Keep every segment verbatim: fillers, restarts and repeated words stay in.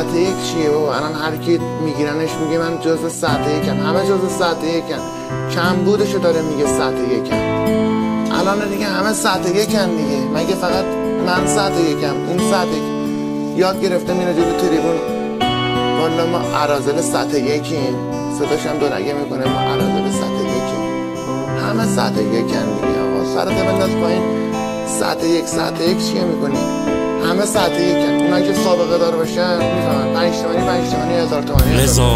سطح یک چیه بابا؟ الان هر کی میگیرنش میگه من جزء سطح یکم، همه جزء سطح یکم، کم بودشو داره میگه سطح یکم. الان دیگه همه سطح یکم دیگه، مگه فقط من سطح یکم اون سطح یاد گرفته میره جلو تریبون والا ما اراذل سطح یکیم، صداش هم دونگه میکنه ما اراذل سطح یکیم، همه سطح یکم دیگه. آقا سرت بنداز پایین، سطح یک سطح یک چیه میکنی؟ همه سطح یکم. اونایی که سابقه دار باشن میفهمن پنج تومانی پنج تومانی هزار تومانی رضا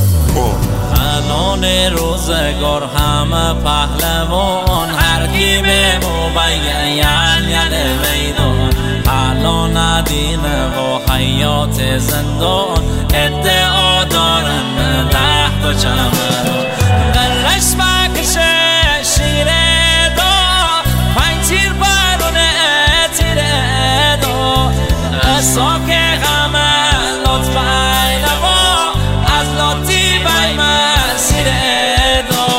الان روزگار همه پهلوان، هر کی به مبین یل یل میدان، الان ندینه و حیات زندان، ادعا دارن ده تا چمران، قلش بکشه شیره دا، پنج تیر برونه تیره دا، ساک همه لطفه نوا، از لطی بای مسیره دا.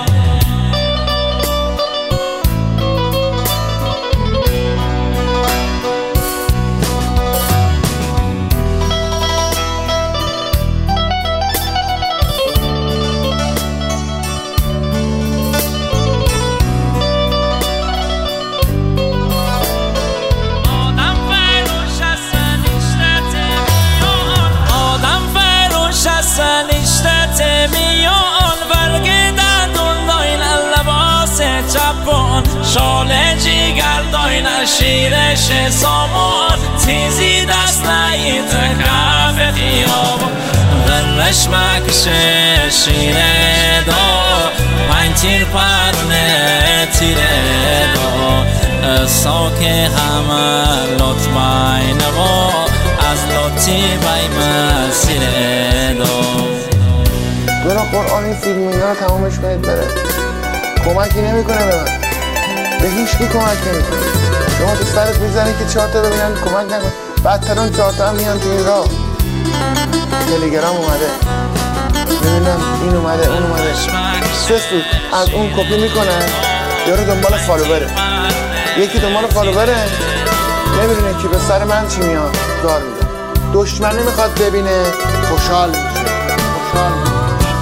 شال جیگر داین شیرش سامان، تیزی دست نایید کف خیابان، غرش مکشه شیره دا، پنج تیر پرونه تیره دا، ساک همه لط بای نوا، از لطی بای مسیره دا. برو قرآن این فیلم اینا رو تمامش کنید بره، کمکی نمی کنه به من، به هیچ کی کمک نمی‌کنه. شما تو سرت میزنی که چهار تا ببینن کمک نکن، بدتر اون چهار تا هم میان تو این راه. تلگرام اومده ببینم این اومده اون اومده، سه سوت از اون کپی میکنن، یارو دنبال فالووره، یکی دنبال فالووره نمیدونه که به سر من چی میاد دار میده، دشمن نمیخواد ببینه خوشحال میشه، خوشحال میشه.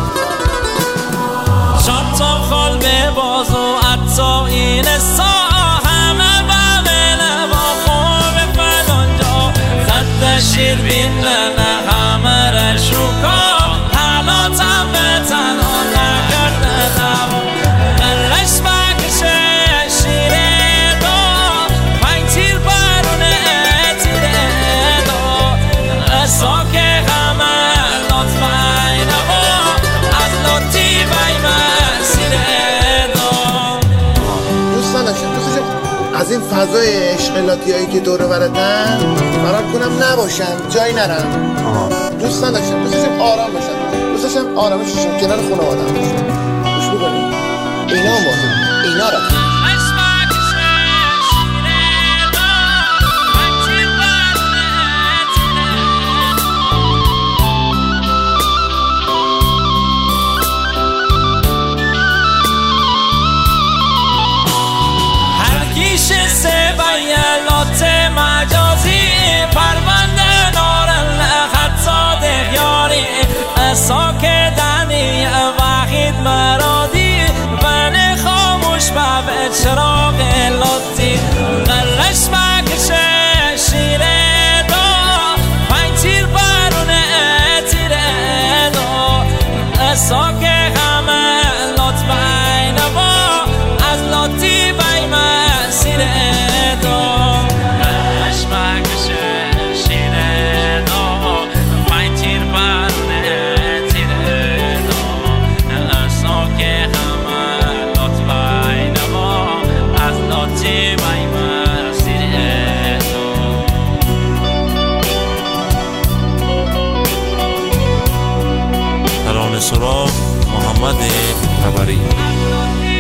چند تا خال به بازو عطا این سا، همه بمنه با خوب فلانجا، خد شیر بیننه همه رشوکا، حالاتم به تنها نکرده نبا، قلش بکشه شیره دا، پنج تیر برونه تیره دا، ساک همه لطفه نبا، از لطی بای مسیره دا. دوستان داشتم دوستشم از این فضای اشغالاتی هایی که دور برتن فرار کنم نباشم، جایی نرم. دوستان داشتم دوستشم آرام باشم، دوستشم آرامششم کنار خونه آدم باشم. گوش بکنیم اینا مهم، اینا را سه بیالات مجازی، پرونده نارن خط دیاری، ساک دنی وحید مرادی، بن خاموش به چراغ لطی، قلش بکشه شیره دا، پنج تیر برونه تیره دا، ساک همه لطفه نوا، از لطی بای مسیره دا، قلش بکشه شیره دا، پنج تیر برونه تیره دا، ساک همه لطفه نوا، از لطی بای مسیره دا. ترانه سراغ محمد تبری.